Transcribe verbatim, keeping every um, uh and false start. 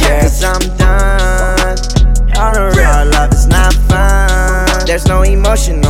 yeah, cause I'm done. All the real love is not fun. There's no emotion